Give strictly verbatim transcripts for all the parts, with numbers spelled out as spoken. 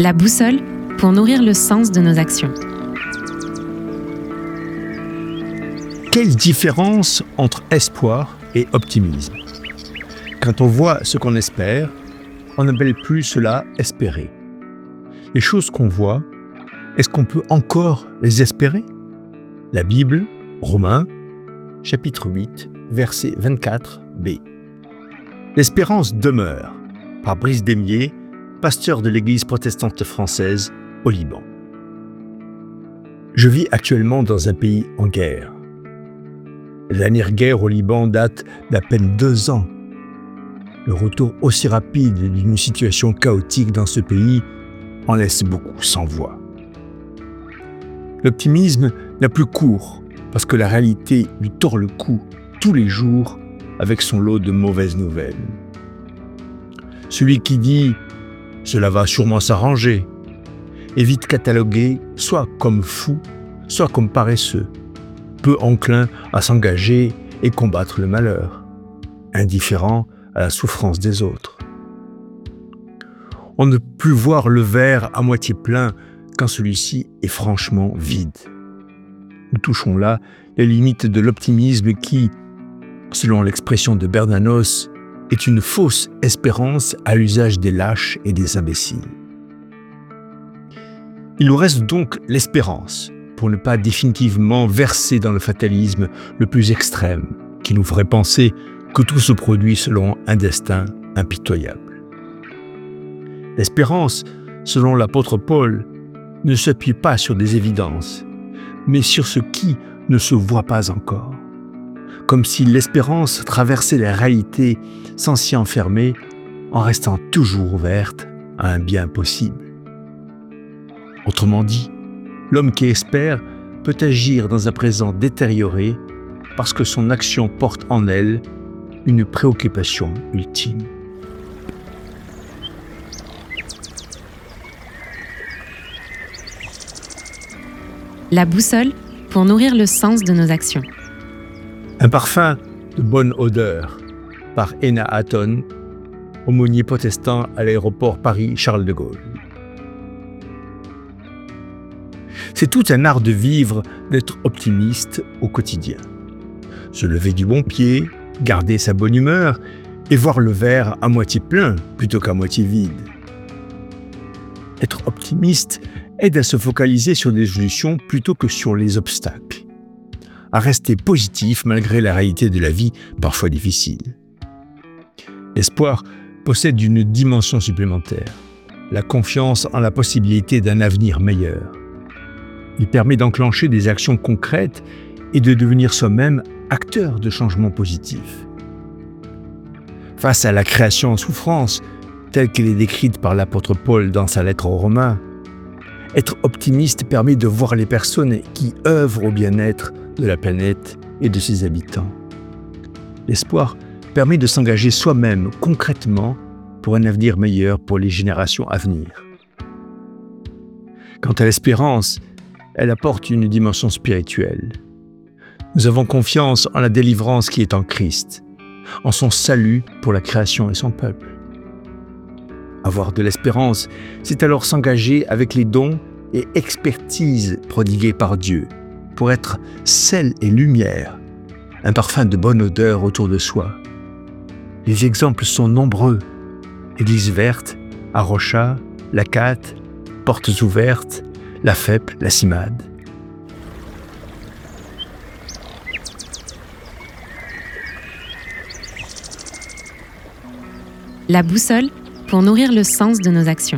La boussole pour nourrir le sens de nos actions. Quelle différence entre espoir et optimisme? Quand on voit ce qu'on espère, on n'appelle plus cela espérer. Les choses qu'on voit, est-ce qu'on peut encore les espérer? La Bible, Romains, chapitre huit, verset vingt-quatre b. L'espérance demeure, par Brice Démier, pasteur de l'Église protestante française au Liban. Je vis actuellement dans un pays en guerre. La dernière guerre au Liban date d'à peine deux ans. Le retour aussi rapide d'une situation chaotique dans ce pays en laisse beaucoup sans voix. L'optimisme n'a plus cours parce que la réalité lui tord le cou tous les jours avec son lot de mauvaises nouvelles. Celui qui dit « cela va sûrement s'arranger » est vite catalogué soit comme fou, soit comme paresseux, peu enclin à s'engager et combattre le malheur, indifférent à la souffrance des autres. On ne peut plus voir le verre à moitié plein quand celui-ci est franchement vide. Nous touchons là les limites de l'optimisme qui, selon l'expression de Bernanos, est une fausse espérance à l'usage des lâches et des imbéciles. Il nous reste donc l'espérance, pour ne pas définitivement verser dans le fatalisme le plus extrême, qui nous ferait penser que tout se produit selon un destin impitoyable. L'espérance, selon l'apôtre Paul, ne s'appuie pas sur des évidences, mais sur ce qui ne se voit pas encore, comme si l'espérance traversait la réalité sans s'y enfermer, en restant toujours ouverte à un bien possible. Autrement dit, l'homme qui espère peut agir dans un présent détérioré parce que son action porte en elle une préoccupation ultime. La boussole pour nourrir le sens de nos actions. Un parfum de bonne odeur par Ena Hatton, aumônier protestant à l'aéroport Paris-Charles de Gaulle. C'est tout un art de vivre, d'être optimiste au quotidien. Se lever du bon pied, garder sa bonne humeur et voir le verre à moitié plein plutôt qu'à moitié vide. Être optimiste aide à se focaliser sur des solutions plutôt que sur les obstacles, à rester positif malgré la réalité de la vie parfois difficile. L'espoir possède une dimension supplémentaire, la confiance en la possibilité d'un avenir meilleur. Il permet d'enclencher des actions concrètes et de devenir soi-même acteur de changements positifs. Face à la création en souffrance, telle qu'elle est décrite par l'apôtre Paul dans sa lettre aux Romains, être optimiste permet de voir les personnes qui œuvrent au bien-être de la planète et de ses habitants. L'espoir permet de s'engager soi-même concrètement pour un avenir meilleur pour les générations à venir. Quant à l'espérance, elle apporte une dimension spirituelle. Nous avons confiance en la délivrance qui est en Christ, en son salut pour la création et son peuple. Avoir de l'espérance, c'est alors s'engager avec les dons et expertises prodigués par Dieu pour être sel et lumière, un parfum de bonne odeur autour de soi. Les exemples sont nombreux. Église verte, Arocha, la C A T, Portes ouvertes, la F E P, la CIMAD. La boussole pour nourrir le sens de nos actions.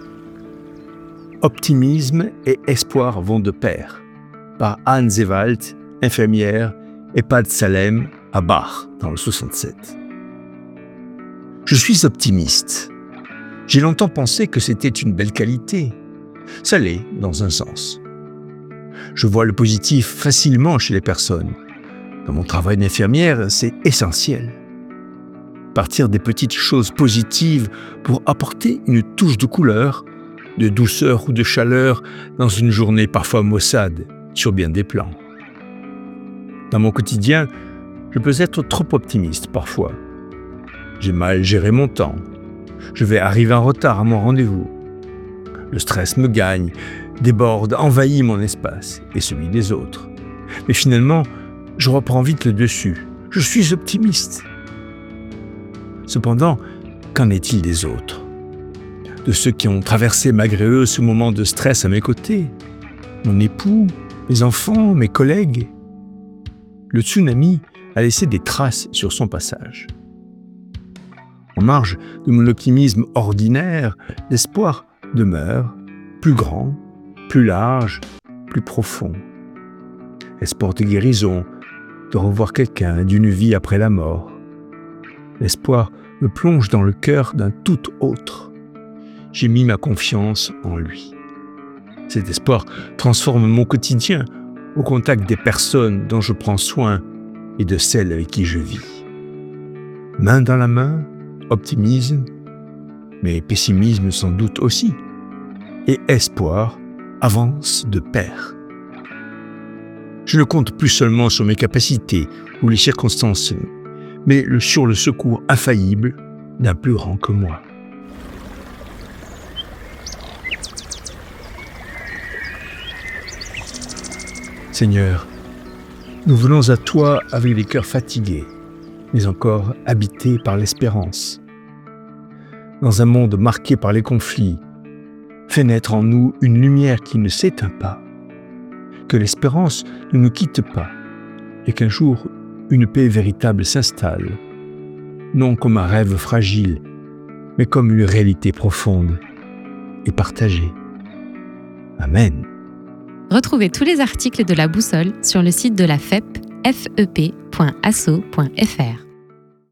Optimisme et espoir vont de pair, par Anne Zewald, infirmière, EHPAD Salem, à Bar, dans le soixante-sept. Je suis optimiste. J'ai longtemps pensé que c'était une belle qualité. Ça l'est, dans un sens. Je vois le positif facilement chez les personnes. Dans mon travail d'infirmière, c'est essentiel. Partir des petites choses positives pour apporter une touche de couleur, de douceur ou de chaleur dans une journée parfois maussade, sur bien des plans. Dans mon quotidien, je peux être trop optimiste parfois. J'ai mal géré mon temps. Je vais arriver en retard à mon rendez-vous. Le stress me gagne, déborde, envahit mon espace et celui des autres. Mais finalement, je reprends vite le dessus. Je suis optimiste. Cependant, qu'en est-il des autres ? De ceux qui ont traversé malgré eux ce moment de stress à mes côtés ? Mon époux, mes enfants, mes collègues ? Le tsunami a laissé des traces sur son passage. En marge de mon optimisme ordinaire, l'espoir demeure plus grand, plus large, plus profond. Espoir de guérison, de revoir quelqu'un, d'une vie après la mort. L'espoir me plonge dans le cœur d'un tout autre. J'ai mis ma confiance en lui. Cet espoir transforme mon quotidien au contact des personnes dont je prends soin et de celles avec qui je vis. Main dans la main, optimisme, mais pessimisme sans doute aussi, et espoir avance de pair. Je ne compte plus seulement sur mes capacités ou les circonstances, mais sur le secours infaillible d'un plus grand que moi. Seigneur, nous venons à toi avec les cœurs fatigués, mais encore habités par l'espérance. Dans un monde marqué par les conflits, fais naître en nous une lumière qui ne s'éteint pas, que l'espérance ne nous quitte pas et qu'un jour une paix véritable s'installe, non comme un rêve fragile, mais comme une réalité profonde et partagée. Amen. Retrouvez tous les articles de la boussole sur le site de la F E P, f e p point asso point f r.